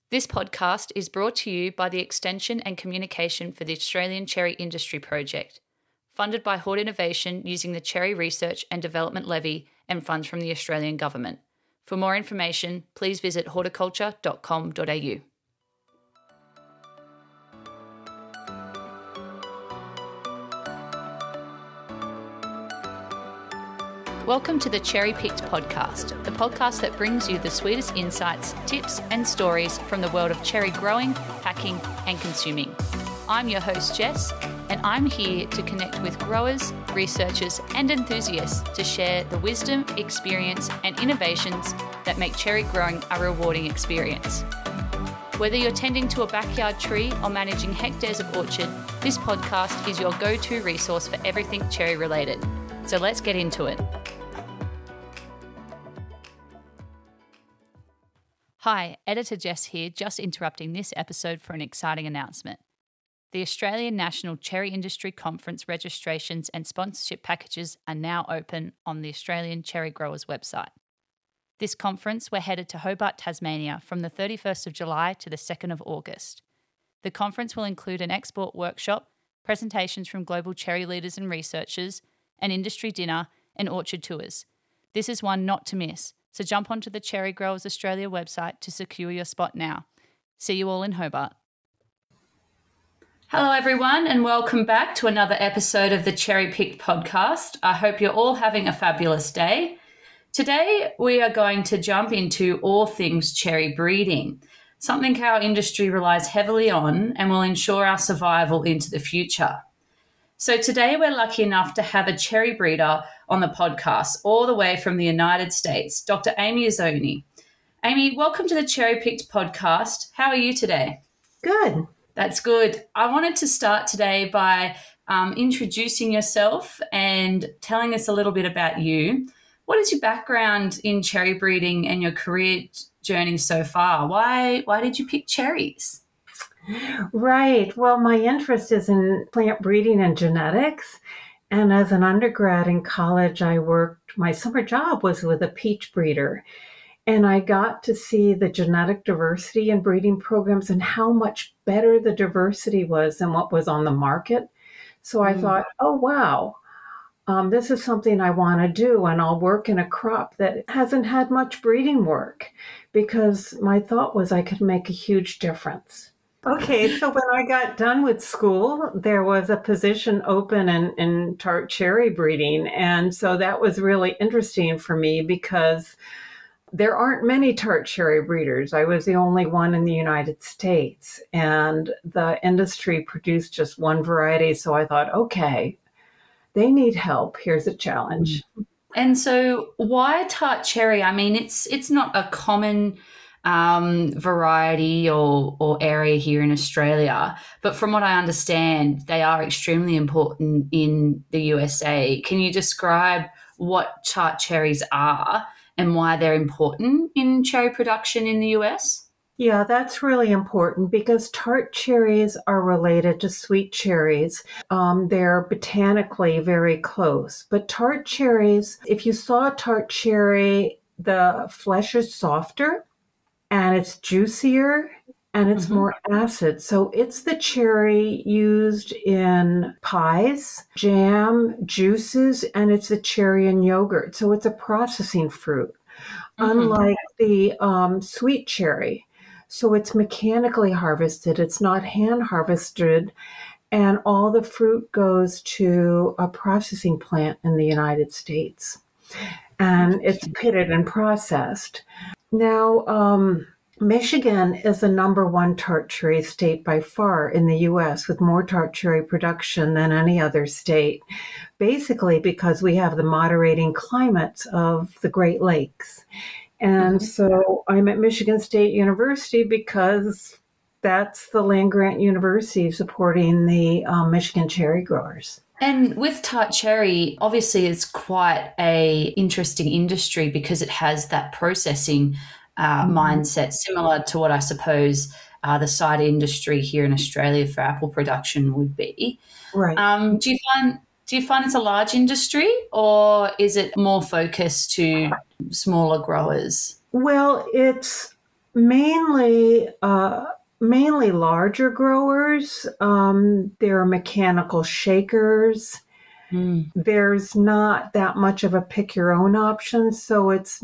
This podcast is brought to you by the Extension and Communication for the Australian Cherry Industry Project, funded by Hort Innovation using the Cherry Research and Development Levy and funds from the Australian Government. For more information, please visit horticulture.com.au. Welcome to the Cherry Picked podcast, the podcast that brings you the sweetest insights, tips and stories from the world of cherry growing, packing and consuming. I'm your host Jess, and I'm here to connect with growers, researchers and enthusiasts to share the wisdom, experience and innovations that make cherry growing a rewarding experience. Whether you're tending to a backyard tree or managing hectares of orchard, this podcast is your go-to resource for everything cherry related. So let's get into it. Hi, Editor Jess here, just interrupting this episode for an exciting announcement. The Australian National Cherry Industry Conference registrations and sponsorship packages are now open on the Australian Cherry Growers website. This conference, we're headed to Hobart, Tasmania from the 31st of July to the 2nd of August. The conference will include an export workshop, presentations from global cherry leaders and researchers, an industry dinner and orchard tours. This is one not to miss. So jump onto the Cherry Growers Australia website to secure your spot now. See you all in Hobart. Hello everyone and welcome back to another episode of the Cherry Picked podcast. I hope you're all having a fabulous day. Today we are going to jump into all things cherry breeding, something our industry relies heavily on and will ensure our survival into the future. So today we're lucky enough to have a cherry breeder on the podcast all the way from the United States, Dr. Amy Azzoni. Amy, welcome to the Cherry Picked podcast. How are you today? Good. That's good. I wanted to start today by introducing yourself and telling us a little bit about you. What is your background in cherry breeding and your career journey so far? Why did you pick cherries? Right. Well, my interest is in plant breeding and genetics. And as an undergrad in college, my summer job was with a peach breeder. And I got to see the genetic diversity in breeding programs and how much better the diversity was than what was on the market. So I thought, oh, wow, this is something I want to do. And I'll work in a crop that hasn't had much breeding work, because my thought was I could make a huge difference. Okay, so when I got done with school, there was a position open in tart cherry breeding. And so that was really interesting for me because there aren't many tart cherry breeders. I was the only one in the United States, and the industry produced just one variety. So I thought, okay, they need help. Here's a challenge. And so why tart cherry? I mean, it's not a common variety or area here in Australia, but from what I understand, they are extremely important in the USA. Can you describe what tart cherries are and why they're important in cherry production in the US? Yeah, that's really important because tart cherries are related to sweet cherries. They're botanically very close. But tart cherries, if you saw a tart cherry, the flesh is softer and it's juicier and it's more acid. So it's the cherry used in pies, jam, juices, and it's a cherry in yogurt. So it's a processing fruit, unlike the sweet cherry. So it's mechanically harvested. It's not hand harvested. And all the fruit goes to a processing plant in the United States. And it's pitted and processed. Now, Michigan is the number one tart cherry state by far in the U.S., with more tart cherry production than any other state, basically because we have the moderating climates of the Great Lakes. And so I'm at Michigan State University because that's the land-grant university supporting the Michigan cherry growers. And with tart cherry, obviously it's quite a interesting industry because it has that processing mindset, similar to what I suppose the cider industry here in Australia for apple production would be. Right. Do you find it's a large industry, or is it more focused to smaller growers? Well, it's Mainly, mainly larger growers. There are mechanical shakers. Mm. There's not that much of a pick your own option, so it's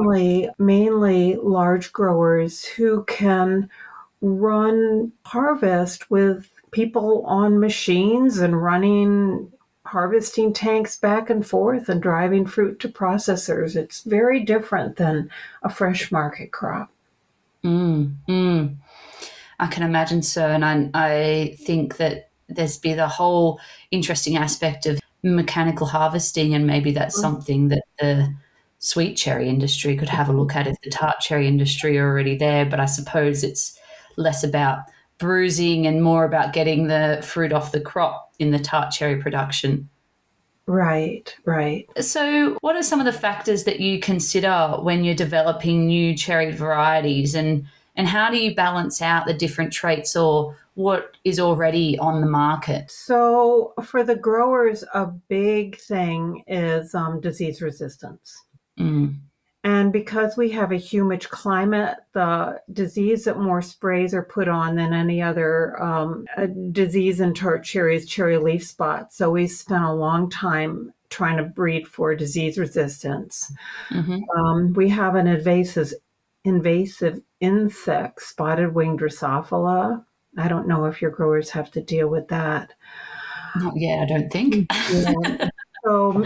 mainly large growers who can run harvest with people on machines and running harvesting tanks back and forth and driving fruit to processors. It's very different than a fresh market crop. Mm. Mm. I can imagine so. And I think that there's been a whole interesting aspect of mechanical harvesting, and maybe that's something that the sweet cherry industry could have a look at if the tart cherry industry are already there. But I suppose it's less about bruising and more about getting the fruit off the crop in the tart cherry production. Right, right. So, what are some of the factors that you consider when you're developing new cherry varieties, and how do you balance out the different traits or what is already on the market? So for the growers, a big thing is disease resistance. Mm. And because we have a humid climate, the disease that more sprays are put on than any other disease in tart cherries, cherry leaf spot. So we spent a long time trying to breed for disease resistance. Mm-hmm. We have an invasive insect, spotted winged Drosophila. I don't know if your growers have to deal with that. Not yet, I don't think. Yeah. So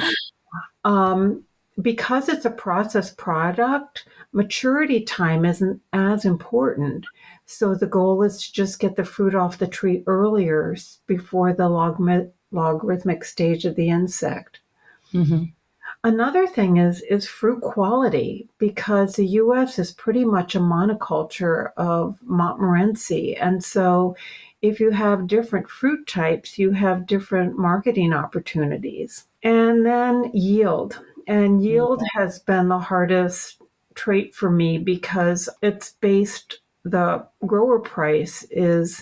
because it's a processed product, maturity time isn't as important. So the goal is to just get the fruit off the tree earlier before the logarithmic stage of the insect. Mm-hmm. Another thing is fruit quality, because the U.S. is pretty much a monoculture of Montmorency. And so if you have different fruit types, you have different marketing opportunities. And then yield. And yield has been the hardest trait for me because the grower price is,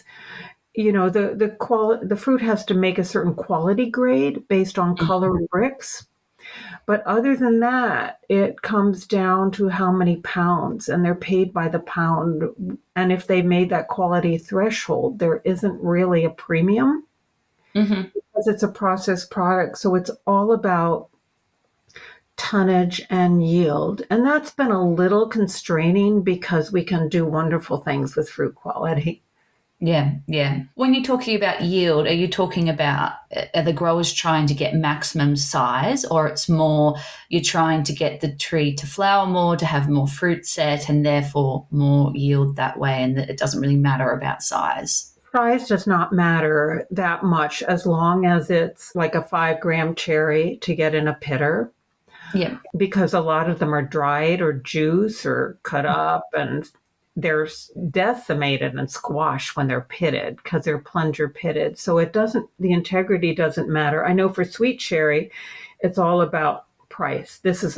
the fruit has to make a certain quality grade based on color and bricks. But other than that, it comes down to how many pounds, and they're paid by the pound. And if they made that quality threshold, there isn't really a premium because it's a processed product. So it's all about tonnage and yield. And that's been a little constraining because we can do wonderful things with fruit quality. Yeah, yeah. When you're talking about yield, are you talking about are the growers trying to get maximum size, or it's more you're trying to get the tree to flower more, to have more fruit set, and therefore more yield that way, and that it doesn't really matter about size? Size does not matter that much as long as it's like a 5-gram cherry to get in a pitter, Yeah. because a lot of them are dried or juice or cut up, and they're decimated and squashed when they're pitted because they're plunger pitted. So the integrity doesn't matter. I know for sweet cherry, it's all about price. This is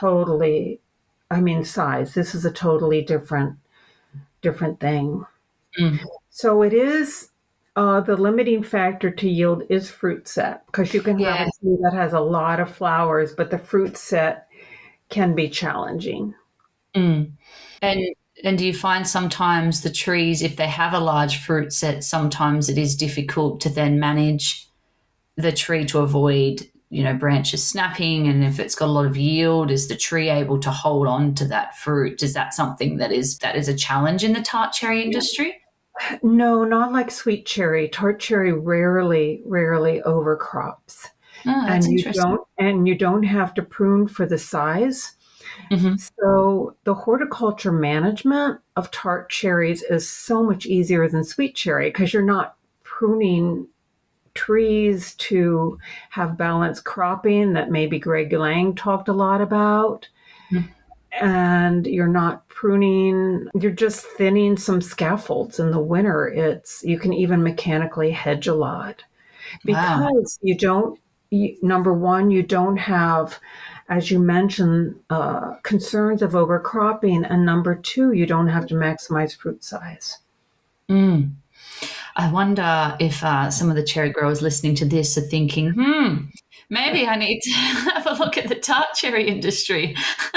size. This is a totally different thing. Mm. So it is, the limiting factor to yield is fruit set, because you can have a tree that has a lot of flowers, but the fruit set can be challenging. Mm. And do you find sometimes the trees, if they have a large fruit set, sometimes it is difficult to then manage the tree to avoid, branches snapping? And if it's got a lot of yield, is the tree able to hold on to that fruit? Is that something that is a challenge in the tart cherry industry? No, not like sweet cherry. Tart cherry rarely overcrops. Oh, that's interesting. You don't have to prune for the size. Mm-hmm. So the horticulture management of tart cherries is so much easier than sweet cherry, because you're not pruning trees to have balanced cropping that maybe Greg Lang talked a lot about. Mm-hmm. And you're not pruning, you're just thinning some scaffolds in the winter. You can even mechanically hedge a lot, because number one, you don't have, as you mentioned, concerns of overcropping, and number two, you don't have to maximize fruit size. Mm. I wonder if some of the cherry growers listening to this are thinking, Maybe I need to have a look at the tart cherry industry.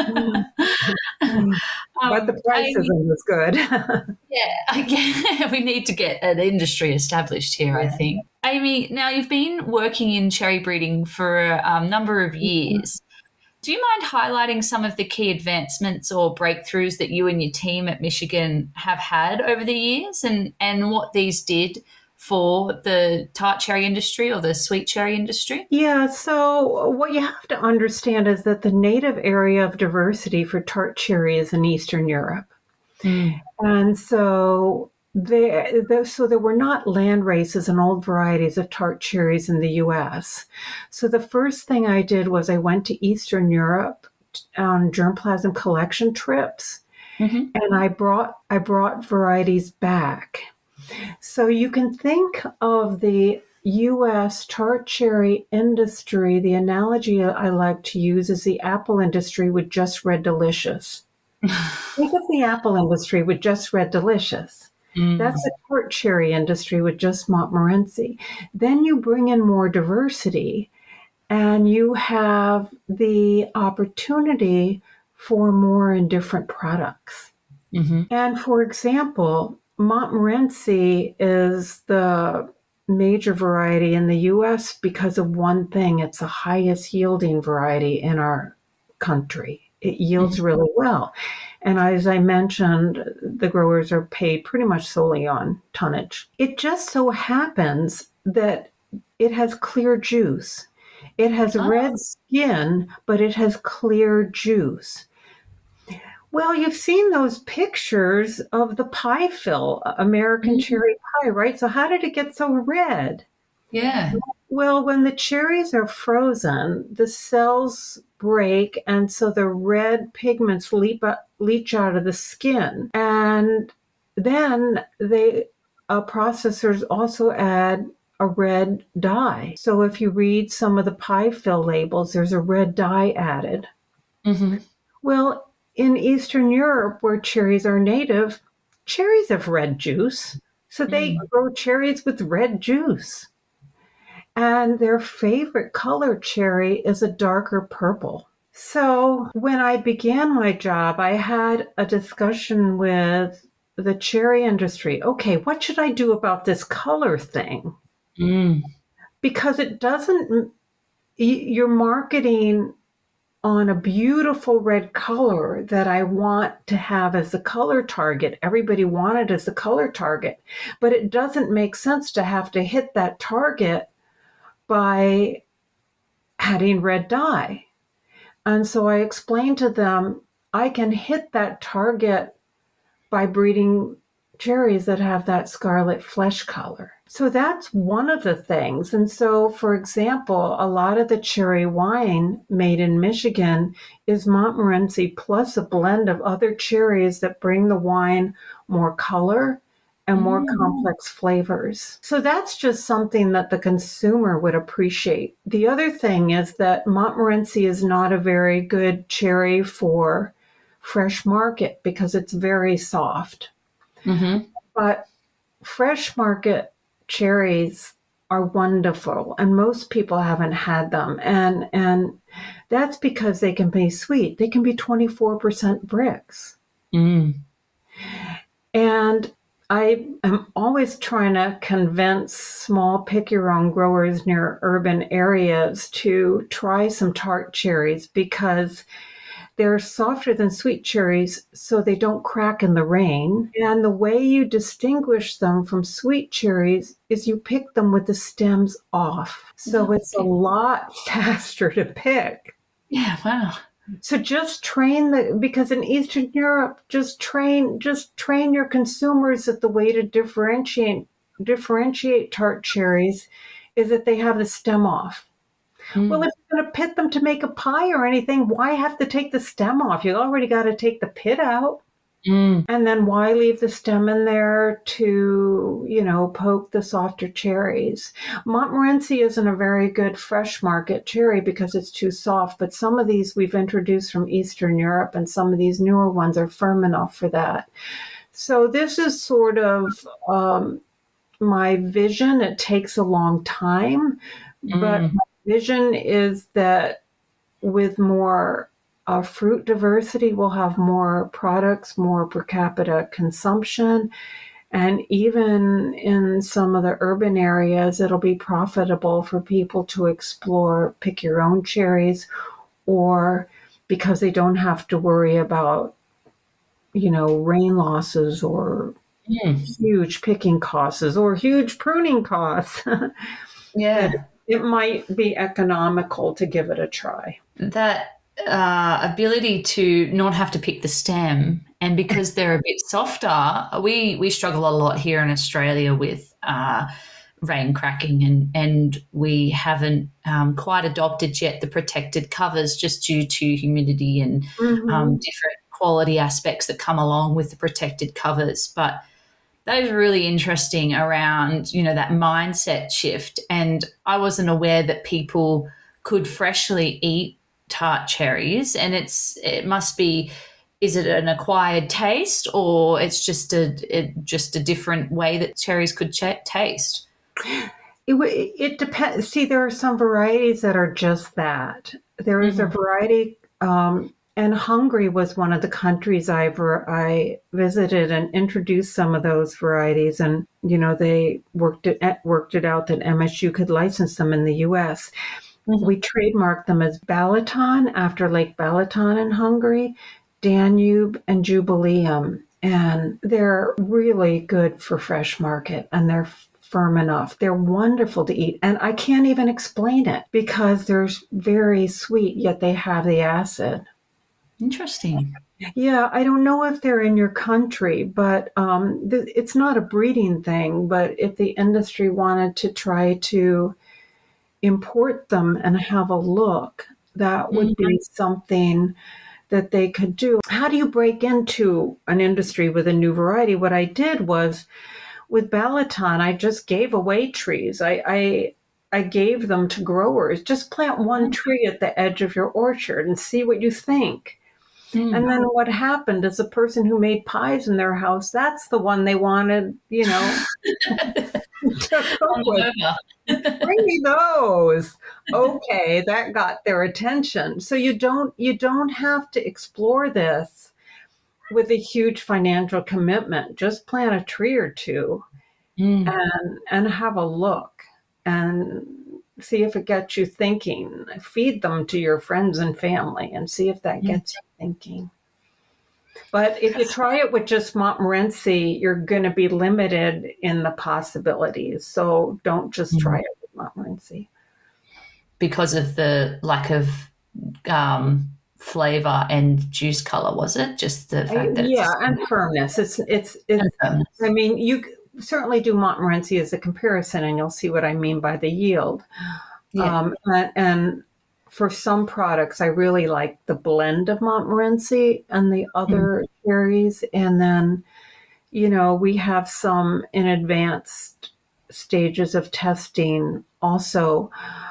But the price Amy, isn't as good. we need to get an industry established here, I Yeah. think. Amy, now you've been working in cherry breeding for a number of years. Do you mind highlighting some of the key advancements or breakthroughs that you and your team at Michigan have had over the years and what these did for the tart cherry industry or the sweet cherry industry? Yeah, so what you have to understand is that the native area of diversity for tart cherry is in Eastern Europe. And so there were not land races and old varieties of tart cherries in the US. So the first thing I did was I went to Eastern Europe on germplasm collection trips, and I brought varieties back. So you can think of the US tart cherry industry, the analogy I like to use is the apple industry with just Red Delicious. Think of the apple industry with just Red Delicious. That's the tart cherry industry with just Montmorency. Then you bring in more diversity and you have the opportunity for more and different products. And for example, Montmorency is the major variety in the US because of one thing. It's the highest yielding variety in our country. It yields really well. And as I mentioned, the growers are paid pretty much solely on tonnage. It just so happens that it has clear juice. It has red skin, but it has clear juice. Well, you've seen those pictures of the pie fill, American cherry pie, right? So how did it get so red? Yeah. Well, when the cherries are frozen, the cells break, and so the red pigments leach out of the skin. And then processors also add a red dye. So if you read some of the pie fill labels, there's a red dye added. Well, in Eastern Europe, where cherries are native, cherries have red juice. So they grow cherries with red juice. And their favorite color cherry is a darker purple. So when I began my job, I had a discussion with the cherry industry. Okay, what should I do about this color thing? Because it doesn't, you're marketing on a beautiful red color that I want to have as the color target. Everybody wanted as the color target, but it doesn't make sense to have to hit that target by adding red dye. And so I explained to them, I can hit that target by breeding cherries that have that scarlet flesh color. So that's one of the things. And so, for example, a lot of the cherry wine made in Michigan is Montmorency plus a blend of other cherries that bring the wine more color and more complex flavors. So that's just something that the consumer would appreciate. The other thing is that Montmorency is not a very good cherry for fresh market because it's very soft. But fresh market cherries are wonderful, and most people haven't had them. And that's because they can be sweet. They can be 24% bricks. And I am always trying to convince small pick-your-own growers near urban areas to try some tart cherries because they're softer than sweet cherries, so they don't crack in the rain. And the way you distinguish them from sweet cherries is you pick them with the stems off. So it's a lot faster to pick. Yeah, wow. So just train because in Eastern Europe, just train your consumers that the way to differentiate tart cherries is that they have the stem off. Well, if you're going to pit them to make a pie or anything, why have to take the stem off? You already got to take the pit out. And then why leave the stem in there to, poke the softer cherries? Montmorency isn't a very good fresh market cherry because it's too soft, but some of these we've introduced from Eastern Europe and some of these newer ones are firm enough for that. So this is sort of my vision. It takes a long time, but my vision is that with more fruit diversity, we'll have more products, more per capita consumption. And even in some of the urban areas, it'll be profitable for people to explore, pick your own cherries, or because they don't have to worry about, rain losses or huge picking costs or huge pruning costs. That Yeah. it might be economical to give it a try. That ability to not have to pick the stem, and because they're a bit softer, we struggle a lot here in Australia with rain cracking, and we haven't quite adopted yet the protected covers just due to humidity and Mm-hmm. different quality aspects that come along with the protected covers. But that is really interesting around, that mindset shift. And I wasn't aware that people could freshly eat tart cherries, and it must be, is it an acquired taste, or it's just a different way that cherries could taste? It depends. See, there are some varieties that are just that. There is a Mm-hmm. variety, and Hungary was one of the countries I visited and introduced some of those varieties, and they worked it out that MSU could license them in the U.S. We trademarked them as Balaton after Lake Balaton in Hungary, Danube, and Jubileum. And they're really good for fresh market, and they're firm enough. They're wonderful to eat. And I can't even explain it because they're very sweet, yet they have the acid. Interesting. Yeah, I don't know if they're in your country, but it's not a breeding thing. But if the industry wanted to try to import them and have a look, that would Mm-hmm. be something that they could do. How do you break into an industry with a new variety? What I did was with Balaton, I just gave away trees. I gave them to growers. Just plant one tree at the edge of your orchard and see what you think. And then what happened is the person who made pies in their house, that's the one they wanted, to cook with. Bring me those. Okay, that got their attention. So you don't have to explore this with a huge financial commitment. Just plant a tree or two Mm. and have a look and see if it gets you thinking. Feed them to your friends and family and see if that Mm. gets you thinking. But if you try it with just Montmorency, you're going to be limited in the possibilities. So don't just try it with Montmorency. Because of the lack of flavor and juice color, was it just the fact that Yeah, it's and firmness. It's. I mean, you certainly do Montmorency as a comparison, and you'll see what I mean by the yield. yeah. And for some products, I really like the blend of Montmorency and the Mm. other cherries. And then, we have some in advanced stages of testing also.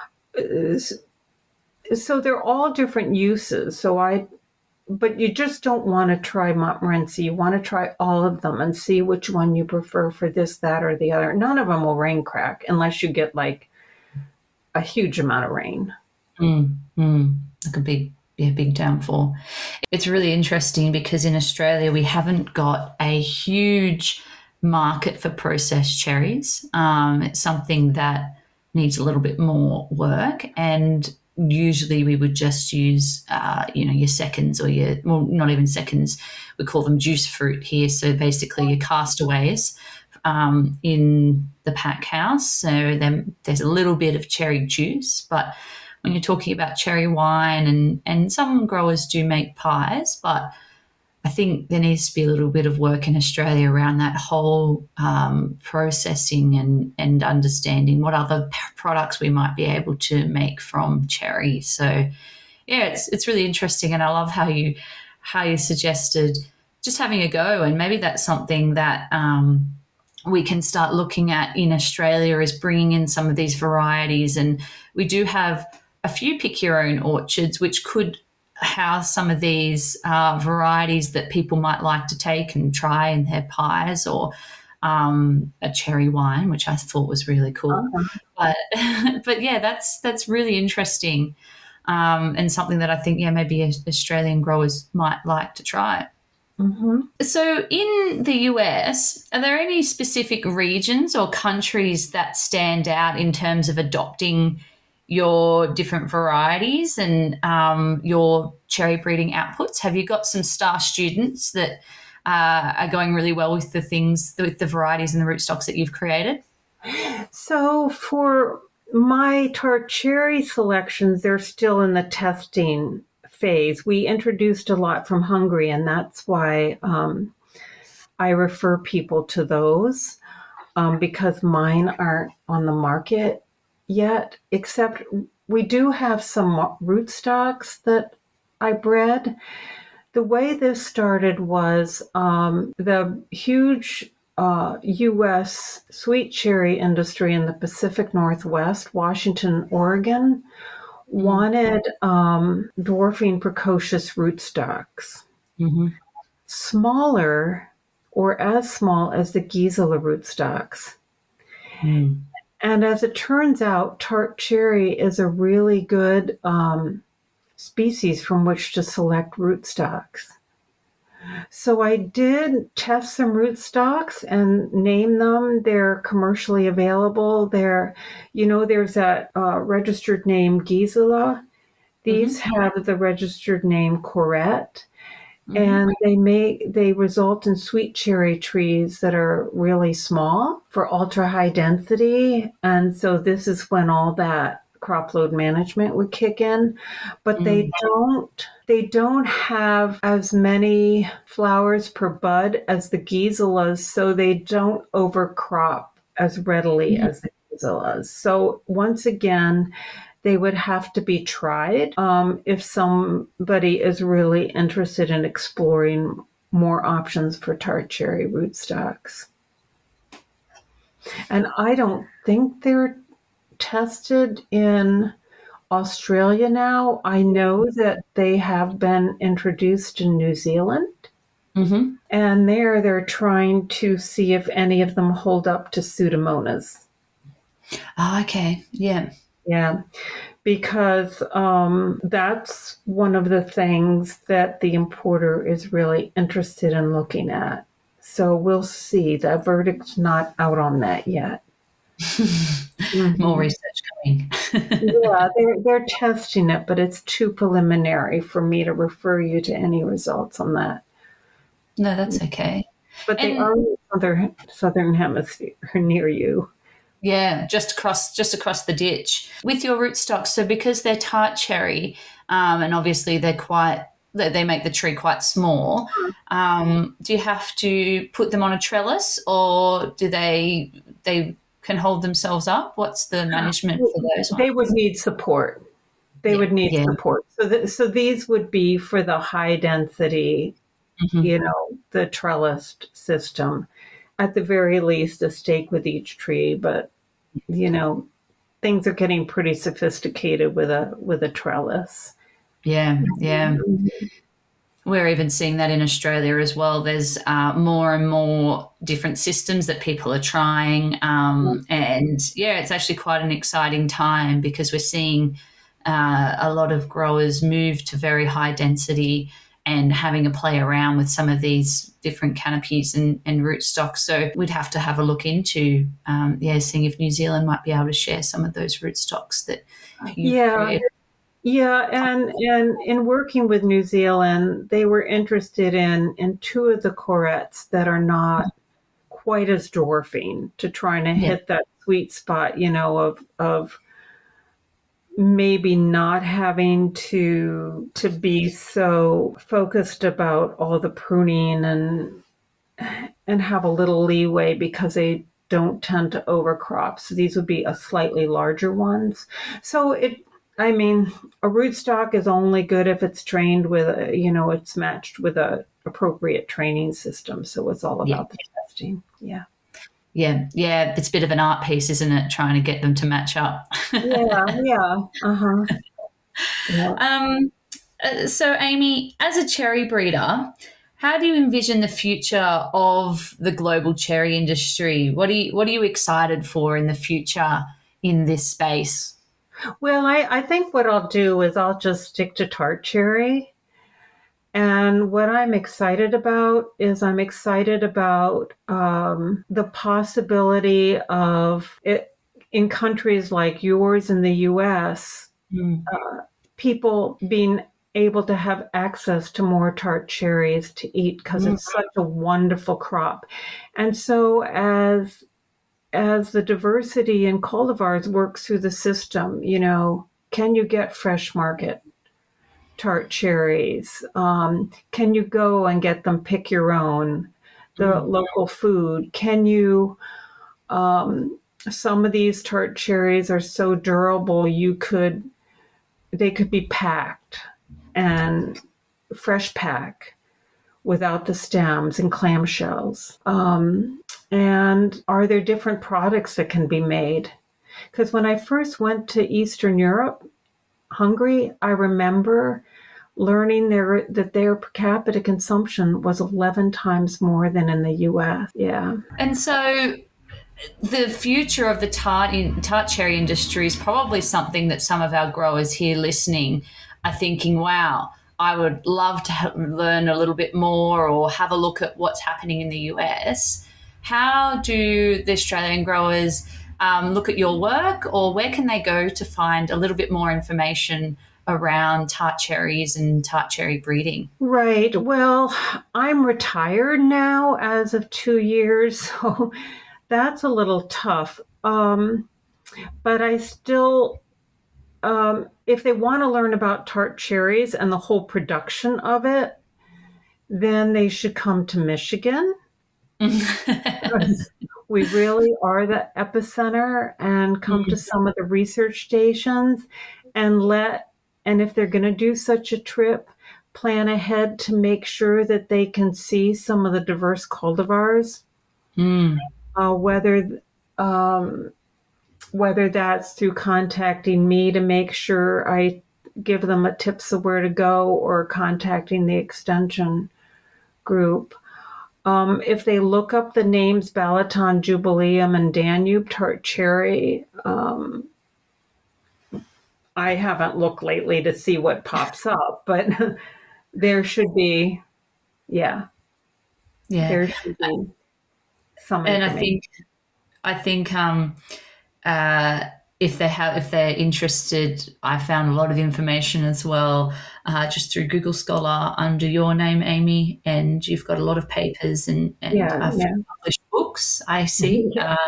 So they're all different uses. But you just don't want to try Montmorency. You want to try all of them and see which one you prefer for this, that, or the other. None of them will rain crack unless you get like a huge amount of rain. Like a big downfall. It's really interesting because in Australia we haven't got a huge market for processed cherries. It's something that needs a little bit more work, and usually we would just use, your seconds or not even seconds. We call them juice fruit here. So basically your castaways in the pack house. So then there's a little bit of cherry juice, but when you're talking about cherry wine, and some growers do make pies, but I think there needs to be a little bit of work in Australia around that whole processing and understanding what other products we might be able to make from cherry. So yeah, it's really interesting, and I love how you suggested just having a go, and maybe that's something that we can start looking at in Australia, is bringing in some of these varieties. And we do have a few pick your own orchards which could house some of these varieties that people might like to take and try in their pies, or a cherry wine, which I thought was really cool. But but yeah, that's really interesting, and something that I think maybe Australian growers might like to try. Mm-hmm. So, in the US, are there any specific regions or countries that stand out in terms of adopting your different varieties and your cherry breeding outputs? Have you got some star students that are going really well with with the varieties and the rootstocks that you've created? So for my tart cherry selections, they're still in the testing phase. We introduced a lot from Hungary, and that's why I refer people to those, because mine aren't on the market yet, except we do have some rootstocks that I bred. The way this started was the huge U.S. sweet cherry industry in the Pacific Northwest, Washington, Oregon, wanted dwarfing precocious rootstocks, smaller or as small as the Gisela rootstocks. And as it turns out, tart cherry is a really good species from which to select rootstocks. So I did test some rootstocks and name them. They're commercially available. There's that registered name Gisela. These have the registered name Corette. And they result in sweet cherry trees that are really small for ultra high density. And so this is when all that crop load management would kick in, but they don't have as many flowers per bud as the Giselas, so they don't overcrop as readily as the Giselas. So once again, they would have to be tried if somebody is really interested in exploring more options for tart cherry rootstocks. And I don't think they're tested in Australia now. I know that they have been introduced in New Zealand. And they're trying to see if any of them hold up to Pseudomonas. Oh, okay. Yeah. Yeah, because that's one of the things that the importer is really interested in looking at. So we'll see. The verdict's not out on that yet. More research coming. Yeah, they're testing it, but it's too preliminary for me to refer you to any results on that. No, that's okay. But they are in the southern hemisphere near you. Yeah, just across the ditch with your rootstocks. So because they're tart cherry, and obviously they make the tree quite small. Do you have to put them on a trellis, or do they can hold themselves up? What's the management for those ones? They would need support. Would need support. So these would be for the high density, the trellised system. At the very least, a stake with each tree, but things are getting pretty sophisticated with a trellis. Yeah. We're even seeing that in Australia as well. There's more and more different systems that people are trying. And it's actually quite an exciting time because we're seeing a lot of growers move to very high density and having a play around with some of these different canopies and rootstocks. So we'd have to have a look into, seeing if New Zealand might be able to share some of those rootstocks that you've created. Yeah, and in working with New Zealand, they were interested in two of the Corettes that are not quite as dwarfing, to trying to hit that sweet spot, of maybe not having to be so focused about all the pruning and have a little leeway because they don't tend to overcrop. So these would be a slightly larger ones. So a rootstock is only good if it's trained with, it's matched with a appropriate training system. So it's all about the testing. Yeah. Yeah. It's a bit of an art piece, isn't it? Trying to get them to match up. Yeah. Uh-huh. Yeah. So Amy, as a cherry breeder, How do you envision the future of the global cherry industry? What are you excited for in the future in this space? Well, I think what I'll do is I'll just stick to tart cherry. And what I'm excited about is I'm excited about the possibility of it in countries like yours in the US, people being able to have access to more tart cherries to eat because it's such a wonderful crop. And so as the diversity in cultivars works through the system, can you get fresh market tart cherries? Can you go and get them pick your own, the local food? Can you, some of these tart cherries are so durable, they could be packed and fresh pack without the stems and clamshells. And are there different products that can be made? Because when I first went to Eastern Europe, Hungary, I remember learning that their per capita consumption was 11 times more than in the US. Yeah. And so the future of the tart cherry industry is probably something that some of our growers here listening are thinking, wow, I would love to learn a little bit more or have a look at what's happening in the US. How do the Australian growers look at your work, or where can they go to find a little bit more information around tart cherries and tart cherry breeding? Right. Well, I'm retired now as of 2 years, so that's a little tough. But I still, if they want to learn about tart cherries and the whole production of it, then they should come to Michigan. We really are the epicenter, and come to some of the research stations and if they're going to do such a trip, plan ahead to make sure that they can see some of the diverse cultivars, whether that's through contacting me to make sure I give them a tips of where to go, or contacting the extension group. If they look up the names Balaton, Jubileum, and Danube tart cherry, I haven't looked lately to see what pops up, but there should be, there should be some. And I think if they're interested, I found a lot of information as well, just through Google Scholar under your name, Amy, and you've got a lot of papers and published books, I see.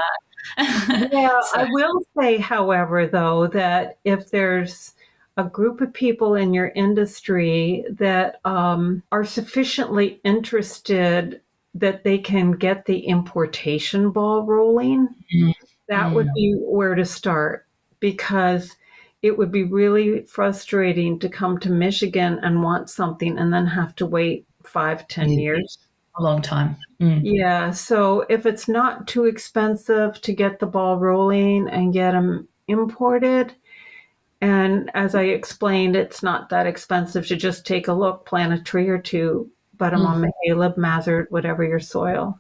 I will say, however, though, that if there's a group of people in your industry that are sufficiently interested that they can get the importation ball rolling, that would be where to start, because it would be really frustrating to come to Michigan and want something and then have to wait 5-10 years. A long time. Yeah. So if it's not too expensive to get the ball rolling and get them imported, and as I explained, it's not that expensive to just take a look, plant a tree or two, put them on Mahaleb, Mazard, whatever your soil.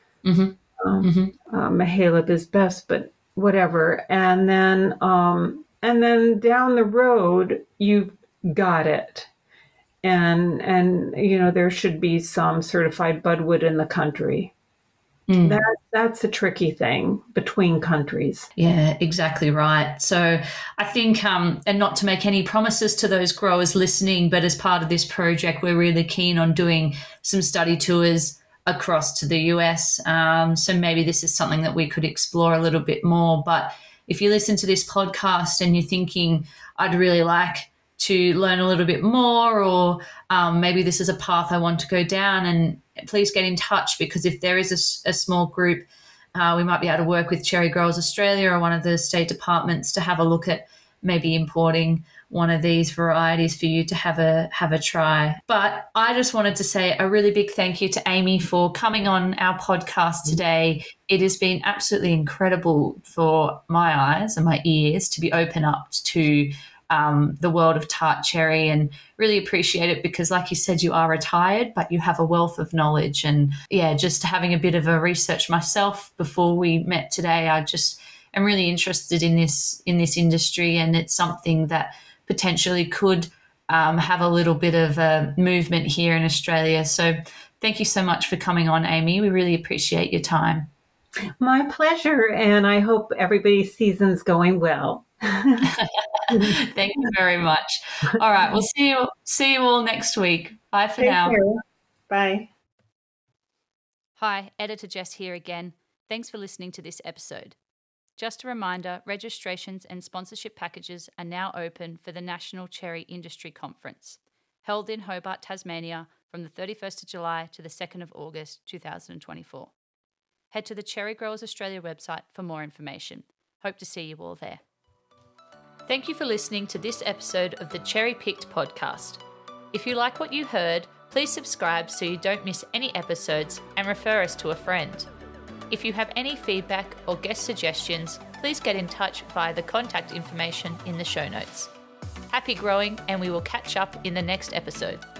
Mahaleb is best, but whatever. And then down the road, you've got it. And there should be some certified budwood in the country. That's a tricky thing between countries. Yeah, exactly right. So I think, and not to make any promises to those growers listening, but as part of this project, we're really keen on doing some study tours across to the US. So maybe this is something that we could explore a little bit more. But if you listen to this podcast and you're thinking, I'd really like to learn a little bit more, or maybe this is a path I want to go down, and please get in touch, because if there is a small group, we might be able to work with Cherry Growers Australia or one of the state departments to have a look at maybe importing one of these varieties for you to have a try. But I just wanted to say a really big thank you to Amy for coming on our podcast today. It has been absolutely incredible for my eyes and my ears to be open up to the world of tart cherry, and really appreciate it because, like you said, you are retired, but you have a wealth of knowledge. And yeah, just having a bit of a research myself before we met today, I just am really interested in this industry, and it's something that potentially could have a little bit of a movement here in Australia. So thank you so much for coming on, Amy. We really appreciate your time. My pleasure, and I hope everybody's season's going well. Thank you very much. All right, we'll see you all next week. Bye for Take now. care. Bye. Hi, Editor Jess here again. Thanks for listening to this episode. Just a reminder, registrations and sponsorship packages are now open for the National Cherry Industry Conference, held in Hobart, Tasmania from the 31st of July to the 2nd of August 2024. Head to the Cherry Growers Australia website for more information. Hope to see you all there. Thank you for listening to this episode of the Cherry Picked podcast. If you like what you heard, please subscribe so you don't miss any episodes and refer us to a friend. If you have any feedback or guest suggestions, please get in touch via the contact information in the show notes. Happy growing, and we will catch up in the next episode.